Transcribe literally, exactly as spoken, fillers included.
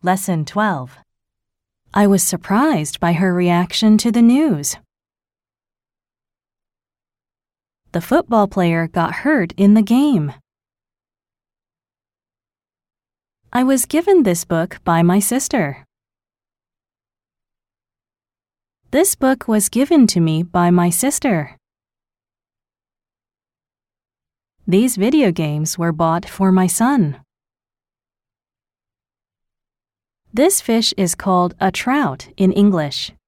Lesson twelve. I was surprised by her reaction to the news. The football player got hurt in the game. I was given this book by my sister. This book was given to me by my sister. These video games were bought for my son. This fish is called a trout in English.